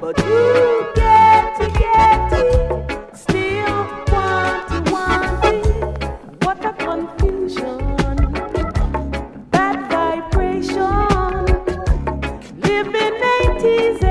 But you get it, still want it. What a confusion, bad vibration, living 80s